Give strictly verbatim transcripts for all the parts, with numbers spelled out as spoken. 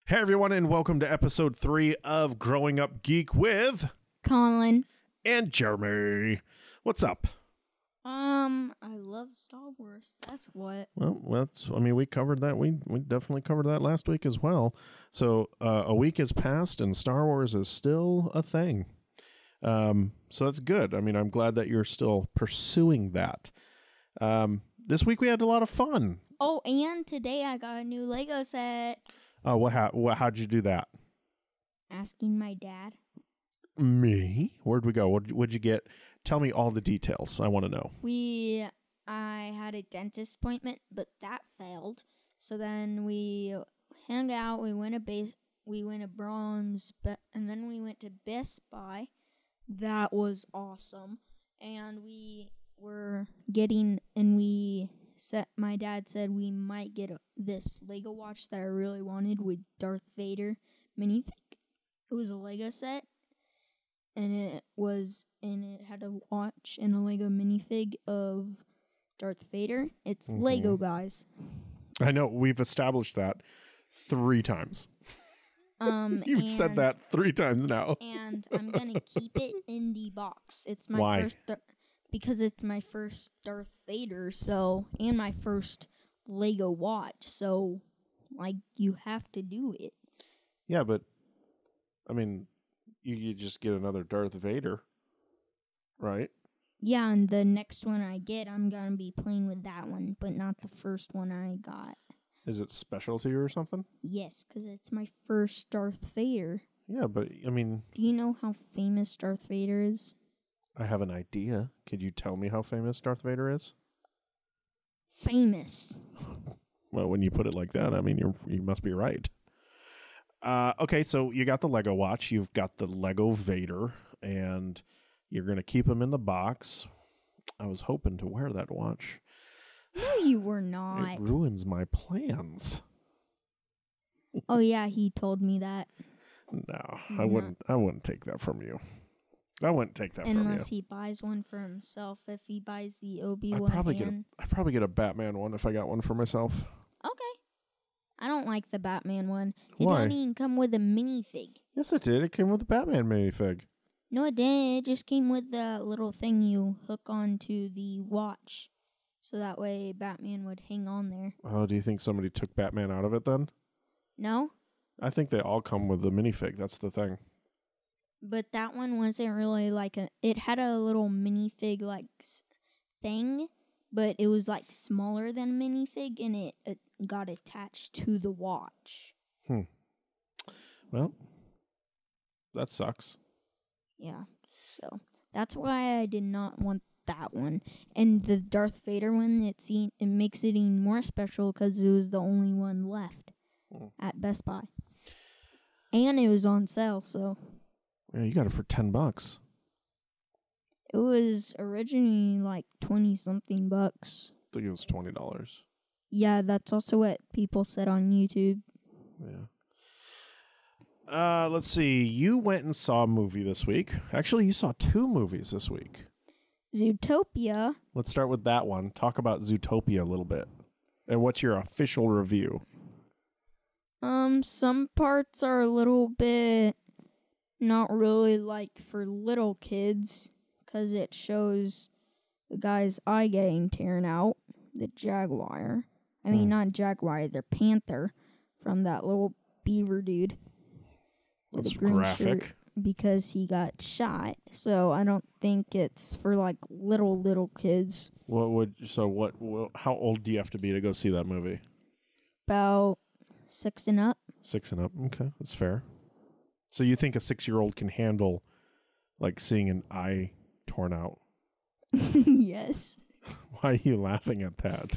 Hey everyone, and welcome to episode three of Growing Up Geek with Colin and Jeremy. What's up? Um, I love Star Wars. That's what. Well, that's. I mean, we covered that. We we definitely covered that last week as well. So uh, a week has passed, and Star Wars is still a thing. Um, so that's good. I mean, I'm glad that you're still pursuing that. Um, this week we had a lot of fun. Oh, and today I got a new Lego set. Oh, what? How? What, how'd you do that? Asking my dad. Me? Where'd we go? What? What'd you get? Tell me all the details. I want to know. We, I had a dentist appointment, but that failed. So then we hung out. We went to base. We went to Brahms, but and then we went to Best Buy. That was awesome. And we were getting, and we said, my dad said we might get a, this Lego watch that I really wanted with Darth Vader minifig. It was a Lego set, and it was, and it had a watch and a Lego minifig of Darth Vader. It's Mm-hmm. Lego, guys. I know we've established that three times. Um, You've and, said that three times now. and I'm gonna keep it in the box. It's my Why? first. Dar- Because it's my first Darth Vader, so, and my first Lego watch, so, like, you have to do it. Yeah, but I mean, you, you just get another Darth Vader, right? Yeah, and the next one I get, I'm gonna be playing with that one, but not the first one I got. Is it special to you or something? Yes, because it's my first Darth Vader. Yeah, but I mean, Do you know how famous Darth Vader is? I have an idea. Could you tell me how famous Darth Vader is? Famous. Well, when you put it like that, I mean, you you must be right. Uh, okay, so you got the Lego watch, you've got the Lego Vader, and you're going to keep him in the box. I was hoping to wear that watch. No, you were not. It ruins my plans. Oh, yeah, he told me that. No, He's I not. wouldn't. I wouldn't take that from you. I wouldn't take that from you. Unless he buys one for himself. If he buys the Obi-Wan I'd probably hand. get. A, I'd probably get a Batman one if I got one for myself. Okay. I don't like the Batman one. It Why? didn't even come with a minifig. Yes, it did. It came with a Batman minifig. No, it didn't. It just came with the little thing you hook onto the watch. So that way Batman would hang on there. Oh, do you think somebody took Batman out of it then? No? I think they all come with the minifig. That's the thing. But that one wasn't really like a... It had a little minifig like s- thing, but it was like smaller than a minifig, and it, it got attached to the watch. Hmm. Well, that sucks. Yeah, so that's why I did not want that one. And the Darth Vader one, it's e- it makes it even more special because it was the only one left Hmm. at Best Buy. And it was on sale, so Yeah, you got it for ten bucks. it was originally like twenty-something bucks. I think it was twenty dollars. Yeah, that's also what people said on YouTube. Yeah. Uh, let's see. You went and saw a movie this week. Actually, you saw two movies this week. Zootopia. Let's start with that one. Talk about Zootopia a little bit. And what's your official review? Um, some parts are a little bit not really like for little kids because it shows the guy's eye getting torn out, the jaguar. I mean, Hmm. not jaguar, the panther from that little beaver dude. with That's the green graphic. shirt because he got shot. So I don't think it's for like little, little kids. What would so what, what? How old do you have to be to go see that movie? About six and up. Six and up. Okay, that's fair. So you think a six-year-old can handle like seeing an eye torn out? Yes. Why are you laughing at that?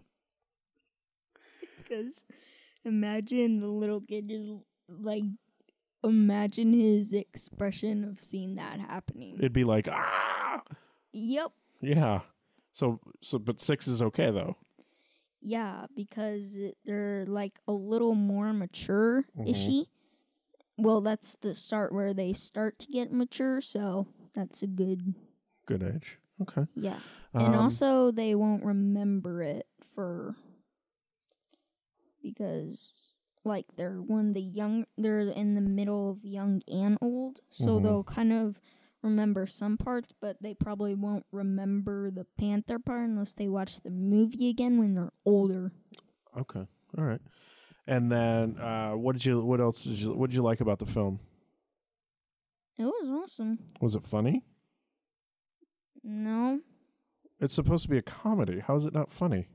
Because imagine the little kid just like, imagine his expression of seeing that happening. It'd be like ah. Yep. Yeah. So so, but six is okay though. Yeah, because it, they're like a little more mature, is Mhm. she? Well, that's the start where they start to get mature, so that's a good, Good age. Okay. yeah. And Um, also, they won't remember it for, because, like they're one of the young, they're in the middle of young and old, so Mhm. they'll kind of remember some parts, but they probably won't remember the Panther part unless they watch the movie again when they're older. Okay. All right. And then, uh, what did you? What else did you? What did you like about the film? It was awesome. Was it funny? No, It's supposed to be a comedy. How is it not funny?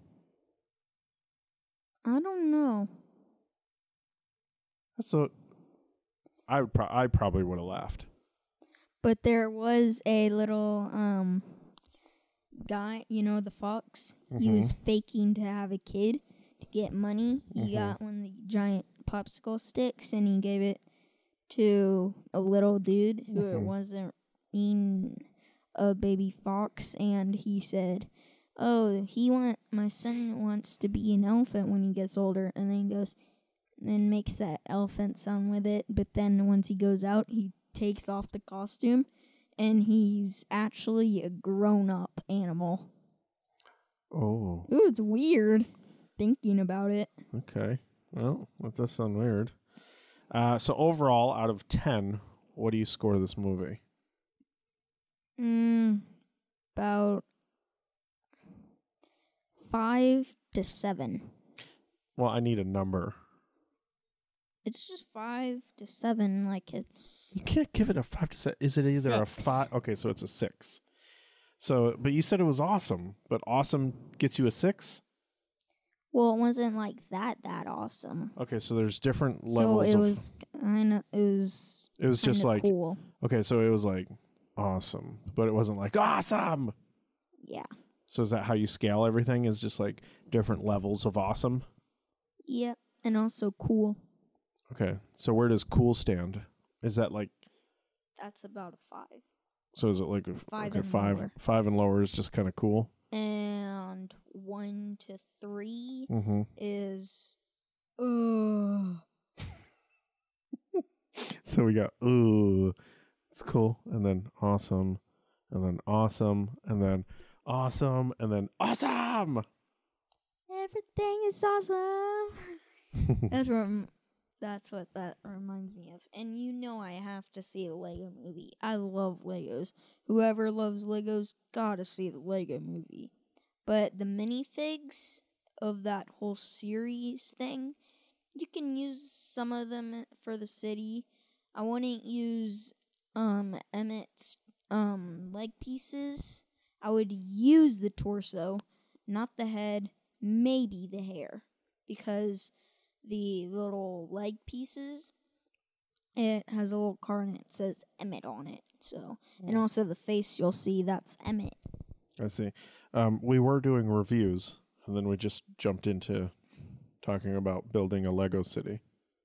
I don't know. That's so. I would. Pro- I probably would have laughed. But there was a little um guy, you know, the fox. He Mhm. was faking to have a kid to get money. He Mhm. got one of the giant popsicle sticks and he gave it to a little dude who it Mhm. wasn't in a baby fox, and he said, "Oh, he want my son wants to be an elephant when he gets older," and then he goes and makes that elephant sound with it. But then once he goes out, he takes off the costume, and he's actually a grown-up animal. Oh. It was weird thinking about it. Okay. Well, that does sound weird. Uh, so overall, out of ten, what do you score this movie? Mm, about five to seven. Well, I need a number. It's just five to seven, like it's You can't give it a five to seven. Is it either a Six. five? Okay, so it's a six. So, but you said it was awesome. But awesome gets you a six. well, it wasn't like that that awesome. Okay, so there's different So levels it of. was kind of it was it was just kinda like cool. okay, so it was like awesome, but it wasn't like awesome. Yeah. So is that how you scale everything? Is just like different levels of awesome? Yep. And also cool. Okay, so where does cool stand? Is that like That's about a five. so? Is it like a, Five okay, and five lower. five and lower is just kind of cool? And one to three Mm-hmm. is ugh. So we got ooh, it's cool, and then awesome, and then awesome, and then awesome, and then awesome. Everything is awesome. That's what rem- that's what that reminds me of. And you know I have to see the Lego movie. I love Legos. Whoever loves Legos gotta see the Lego movie. But the minifigs of that whole series thing, you can use some of them for the city. I wouldn't use um Emmett's um leg pieces. I would use the torso, not the head, maybe the hair, because the little leg pieces, it has a little card and it says Emmett on it. So, and also the face you'll see, that's Emmett. I see. Um, we were doing reviews, and then we just jumped into talking about building a Lego city.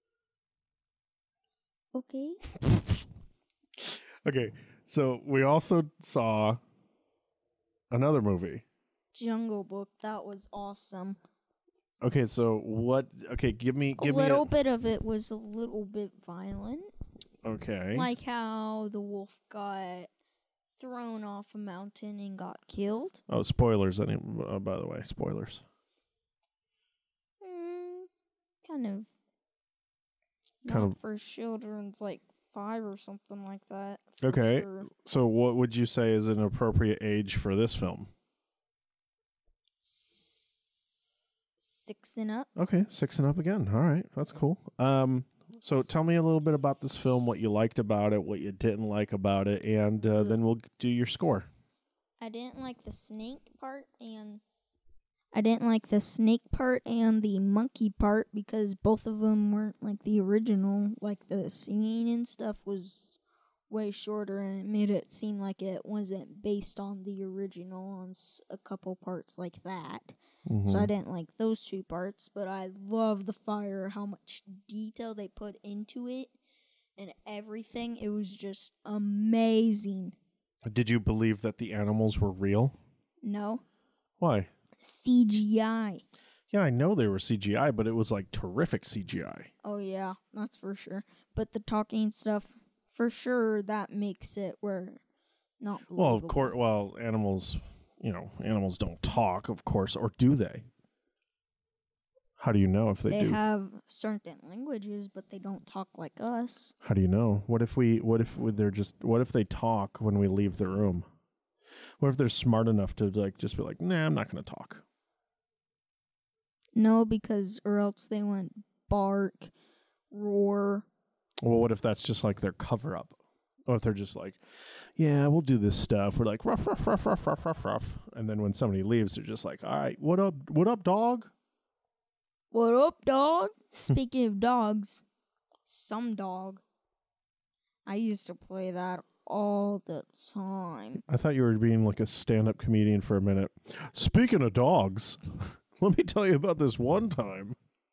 Okay. Okay, so we also saw another movie. Jungle Book, that was awesome. Okay, so what? Okay, give me give a little me bit of it was a little bit violent, a, okay. like how the wolf got thrown off a mountain and got killed. Oh, spoilers! Any, uh, by the way, spoilers. Mm, kind of. Kind Not of- for children's, like five or something like that. for Okay. sure. So, what would you say is an appropriate age for this film? S- Six and up. Okay, six and up again. All right, that's cool. Um, so tell me a little bit about this film, what you liked about it, what you didn't like about it, and uh, then we'll do your score. I didn't like the snake part and I didn't like the snake part and the monkey part because both of them weren't like the original. Like the singing and stuff was way shorter and it made it seem like it wasn't based on the original on s- a couple parts like that. Mhm. So I didn't like those two parts, but I love the fire, how much detail they put into it and everything. It was just amazing. Did you believe that the animals were real? No, Why? C G I. Yeah, I know they were C G I, but it was like terrific C G I. Oh yeah, that's for sure. But the talking stuff, for sure, that makes it where not Well, of believable. course. Well, animals, you know, animals don't talk, of course, or do they? How do you know if they, They do? have certain languages, but they don't talk like us. How do you know? What if we? What if they're just? What if they talk when we leave the room? What if they're smart enough to like just be like, nah, I'm not going to talk. No, because or else they went bark, roar. Well, what if that's just like their cover up? What if they're just like, yeah, we'll do this stuff. We're like ruff ruff ruff ruff ruff ruff ruff, and then when somebody leaves, they're just like, all right, what up, what up, dog? What up, dog? Speaking of dogs, some dog. I used to play that all the time. I thought you were being like a stand-up comedian for a minute. Speaking of dogs, let me tell you about this one time.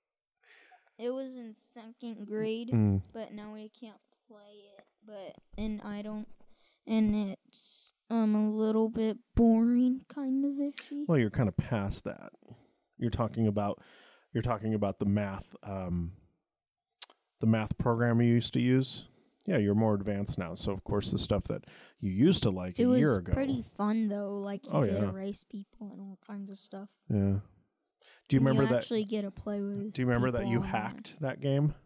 It was in second grade, Mm. but now we can't play it. But and I don't, and it's um a little bit boring, kind of ishy. Well, you're kind of past that. You're talking about you're talking about the math um, the math program you used to use. Yeah, you're more advanced now. So of course the stuff that you used to like It a was year ago. pretty fun though. Like you Oh, get yeah. to race people and all kinds of stuff. Yeah. Do you And remember you that? actually get to play with? Do you remember that people you on there. hacked that game?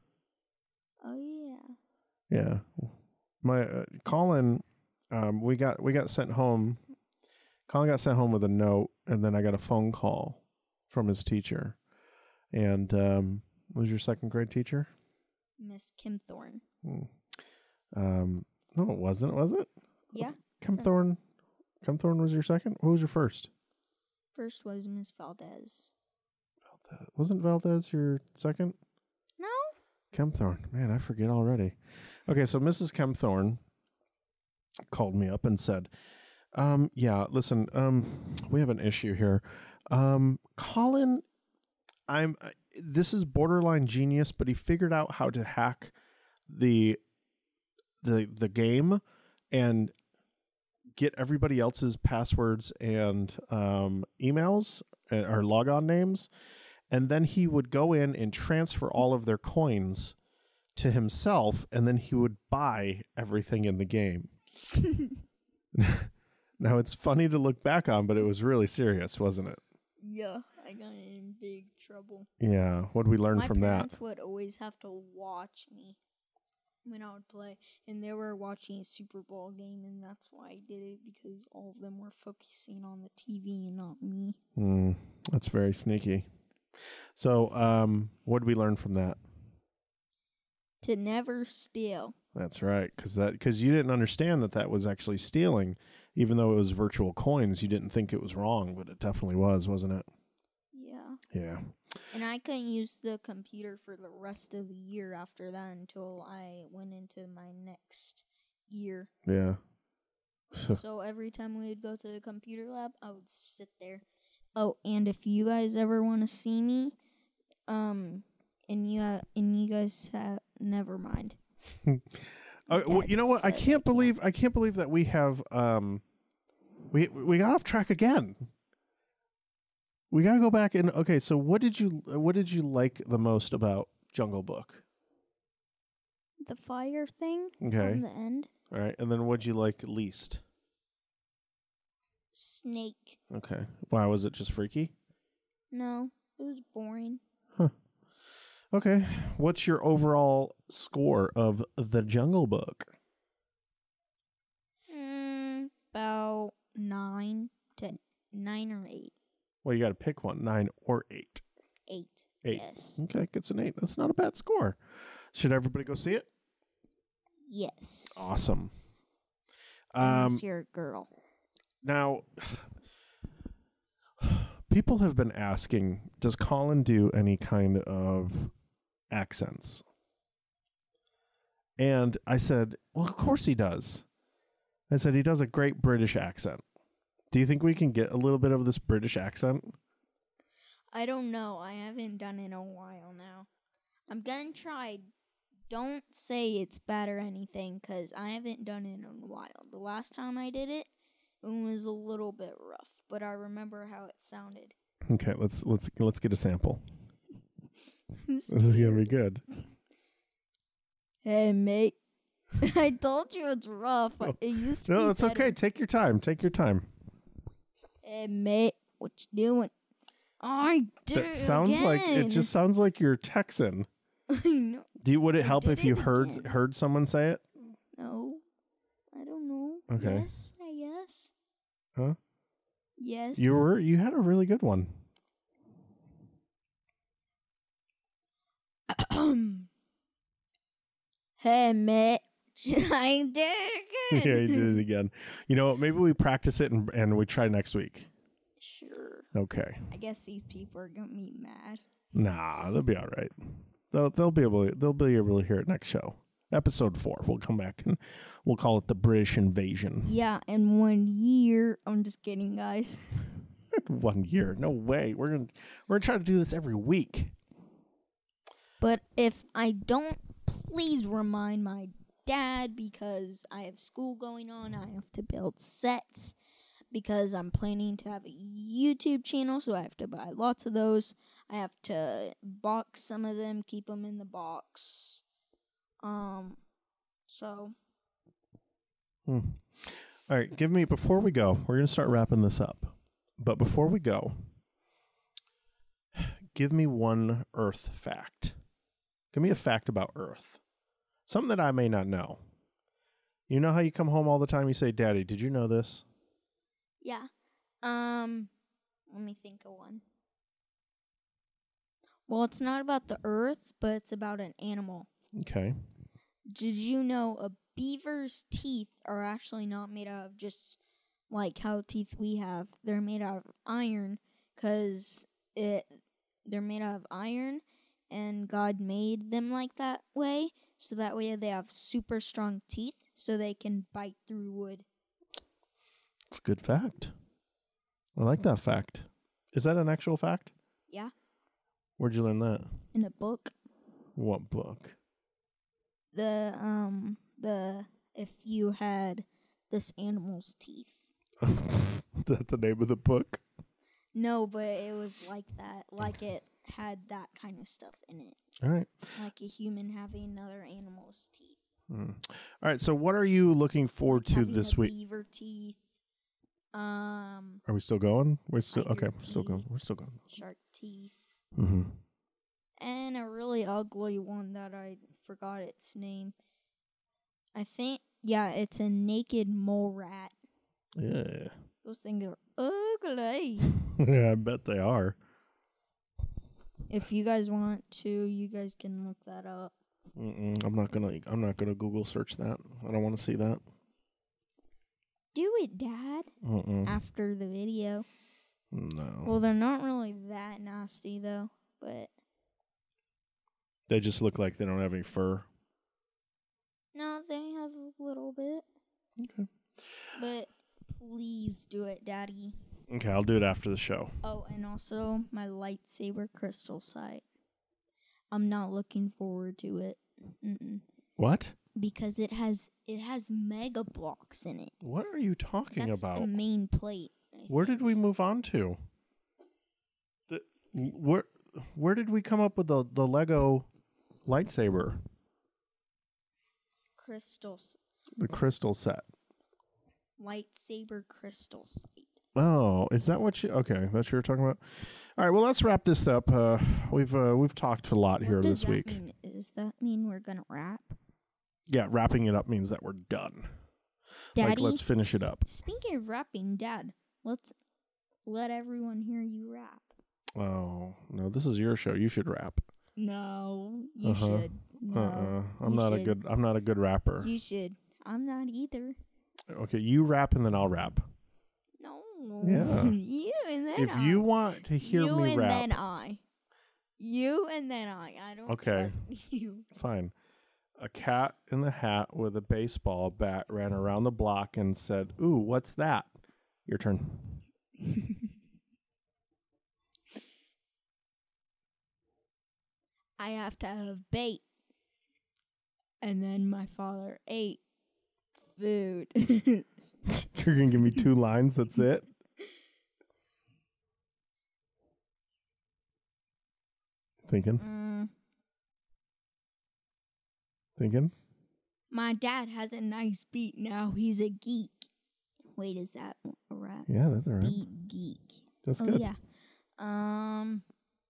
Oh yeah. Yeah. My uh, Colin, um, we got we got sent home. Colin got sent home with a note, and then I got a phone call from his teacher. And um, was your second grade teacher? Miss Kim Thorne. Hmm. Um, no, it wasn't. Was it? Yeah. Kim Thorne. Kim Thorne was your second. Who was your first? First was Miss Valdez. Valdez. Wasn't Valdez your second? No. Kempthorne. Man, I forget already. Okay, so Missus Kempthorne called me up and said, um, yeah, listen, um, we have an issue here. Um, Colin, I'm uh, this is borderline genius, but he figured out how to hack the the the game and get everybody else's passwords and um, emails uh, or logon names. And then he would go in and transfer all of their coins to himself, and then he would buy everything in the game. Now, it's funny to look back on, but it was really serious, wasn't it? Yeah, I got in big trouble. Yeah. What did we learn My from that? parents would always have to watch me when I would play, and they were watching a Super Bowl game, and that's why I did it, because all of them were focusing on the T V and not me. Mm, that's very sneaky. So, um, what did we learn from that? To never steal. That's right, because that because you didn't understand that that was actually stealing, even though it was virtual coins. You didn't think it was wrong, but it definitely was, wasn't it? Yeah. Yeah. And I couldn't use the computer for the rest of the year after that until I went into my next year. Yeah. So every time we would go to the computer lab, I would sit there. Oh, and if you guys ever want to see me, um, and you uh, and you guys have never mind. Uh, well, you know what? I can't believe I can't believe that we have um, we we got off track again. We gotta go back and okay. So what did you what did you like the most about Jungle Book? The fire thing. Okay. On the end. All right, and then what'd you like least? Snake. Okay. Why was it just freaky? No, it was boring. Okay. What's your overall score of The Jungle Book? Mm, about nine to nine or eight. Well, you got to pick one, nine or eight. Eight. Eight. Yes. Okay, gets an eight. That's not a bad score. Should everybody go see it? Yes. Awesome. Unless Um, you're a girl. now, people have been asking, does Colin do any kind of accents? And I said, well, of course he does. I said, he does a great British accent. Do you think we can get a little bit of this British accent? I don't know. I haven't done it in a while now. I'm gonna try. Don't say it's bad or anything, because I haven't done it in a while. The last time I did it, it was a little bit rough, but I remember how it sounded. Okay, let's let's let's get a sample. This is gonna be good. Hey, mate. I told you it's rough. It used to be No, it's better. okay. Take your time. Take your time. Hey, mate. What you doing? I did That sounds again. like it just sounds like you're Texan. I know. Do you, would it I help did if you it heard again. heard someone say it? No. I don't know. Okay. Yes, I guess. Huh? Yes. You were you had a really good one. Hey, mate. I did it Yeah, again. you did it again. You know, maybe we practice it and and we try next week. Sure. Okay. I guess these people are gonna be mad. Nah, they'll be all right. They'll they'll be able to, they'll be able to hear it next show. Episode four. We'll come back and we'll call it the British Invasion. Yeah, in one year. I'm just kidding, guys. One year. No way. We're gonna we're gonna try to do this every week. But if I don't, please remind my dad because I have school going on. I have to build sets because I'm planning to have a YouTube channel, so I have to buy lots of those. I have to box some of them, keep them in the box. Um, so. Hmm. All right, give me, before we go, we're going to start wrapping this up. But before we go, give me one Earth fact. Give me a fact about Earth. Something that I may not know. You know how you come home all the time, you say, Daddy, did you know this? Yeah. Um, let me think of one. Well, it's not about the earth, but it's about an animal. Okay. Did you know a beaver's teeth are actually not made out of just like how teeth we have? They're made out of iron because it they're made out of iron, and God made them like that way, so that way they have super strong teeth, so they can bite through wood. It's a good fact. I like that fact. Is that an actual fact? Yeah, Where'd you learn that? in a book. What book? The um the if you had this animal's teeth. That's the name of the book? No, but it was like that. Like it had that kind of stuff in it. All right. Like a human having another animal's teeth. Mm. All right. So, what are you looking forward Like to having this a week? Beaver teeth. Um, Are we still going? We're still Tiger okay. We're still teeth. going. We're still going. shark teeth. Mm-hmm. And a really ugly one that I forgot its name. I think, yeah, it's a naked mole rat. Yeah. Those things are ugly. Yeah, I bet they are. If you guys want to, you guys can look that up. Mm-mm, I'm not gonna. I'm not gonna Google search that. I don't want to see that. Do it, Dad. Mm-mm. After the video. No. Well, they're not really that nasty, though. But They just look like they don't have any fur. no, they have a little bit. Okay. But please do it, Daddy. Okay, I'll do it after the show. Oh, and also my lightsaber crystal sight. I'm not looking forward to it. Mm-mm. What? Because it has it has mega blocks in it. What are you talking That's about? the main plate. I Where think. did we move on to? The where where did we come up with the the Lego lightsaber? Crystals. The crystal set. Lightsaber crystal sight. Oh, is that what you? Okay, that's what you're talking about. All right, well, let's wrap this up. Uh, we've uh, we've talked a lot here What does this that week. mean? Does that mean we're gonna wrap? Yeah, wrapping it up means that we're done. Daddy, Like, let's finish it up. speaking of rapping, Dad, let's let everyone hear you rap. Oh no, this is your show. You should rap. No, you Uh-huh. should. No, uh-uh. I'm you not a should. good. I'm not a good rapper. You should. I'm not either. Okay, you rap and then I'll rap. No. Yeah. You and then If I. you want to hear you me and rap, then I. You and then I. I don't Okay. trust you. fine. A cat in the hat with a baseball bat ran around the block and said, "Ooh, what's that?" Your turn. I have to have bait. And then my father ate food. You're gonna give me two lines. That's it. Thinking, mm, thinking. my dad has a nice beat now. He's a geek. Wait, is that a rap? Yeah, that's all right. Beat geek. That's Oh, good. yeah. Um,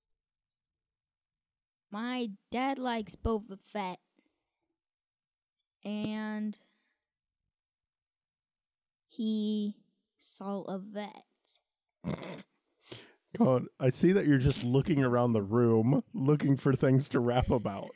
my dad likes Boba Fett, and he saw a vet. God, I see that you're just looking around the room, looking for things to rap about.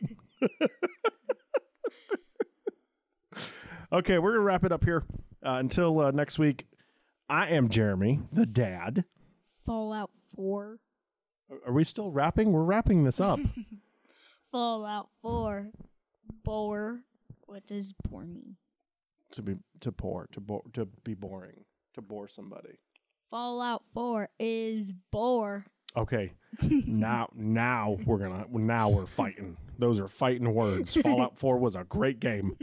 Okay, we're going to wrap it up here. Uh, until uh, next week, I am Jeremy, the dad. Fallout four. Are we still rapping? We're wrapping this up. Fallout four. Bore. What does bore mean? To be to bore, to bore, to be boring, to bore somebody. Fallout four is bore. Okay, now now we're gonna now we're fighting. Those are fighting words. Fallout four was a great game.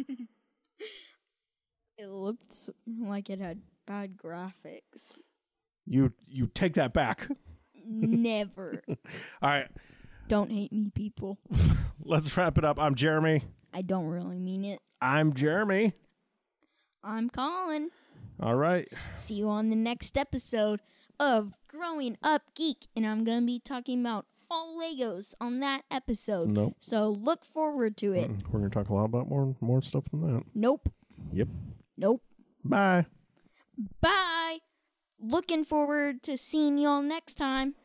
It looked like it had bad graphics. You you take that back. Never. All right, Don't hate me, people. let's wrap it up. I'm Jeremy. I don't really mean it. I'm Jeremy. I'm Colin. All right. See you on the next episode of Growing Up Geek. And I'm going to be talking about all Legos on that episode. Nope. So look forward to it. Mm-mm. We're gonna talk a lot about more more stuff than that. Nope. Yep. Nope. Bye. Bye. Looking forward to seeing y'all next time.